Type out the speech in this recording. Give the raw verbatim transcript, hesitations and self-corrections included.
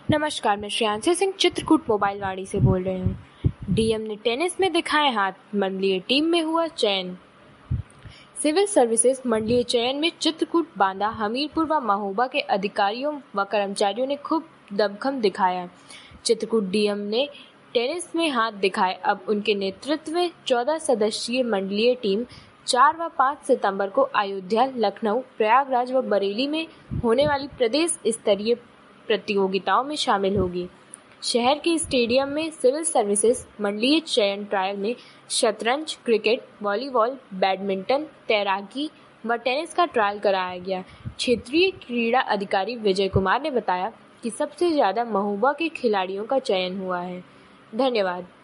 नमस्कार, मैं श्रेयांशी सिंह चित्रकूट मोबाइल वाणी से बोल रहे हूँ। डीएम ने टेनिस में दिखाए हाथ, मंडलीय टीम में हुआ चयन। सिविल सर्विसेज मंडलीय चयन में चित्रकूट, बांदा, हमीरपुर व महोबा के अधिकारियों व कर्मचारियों ने खूब दमखम दिखाया। चित्रकूट डीएम ने टेनिस में हाथ दिखाए। अब उनके नेतृत्व में चौदह सदस्यीय मंडलीय टीम चार व पाँच सितंबर को अयोध्या, लखनऊ, प्रयागराज व बरेली में होने वाली प्रदेश स्तरीय प्रतियोगिताओं में शामिल होगी। शहर के स्टेडियम में सिविल सर्विसेज मंडलीय चयन ट्रायल में शतरंज, क्रिकेट, वॉलीबॉल, बैडमिंटन, तैराकी व टेनिस का ट्रायल कराया गया। क्षेत्रीय क्रीड़ा अधिकारी विजय कुमार ने बताया कि सबसे ज्यादा महोबा के खिलाड़ियों का चयन हुआ है। धन्यवाद।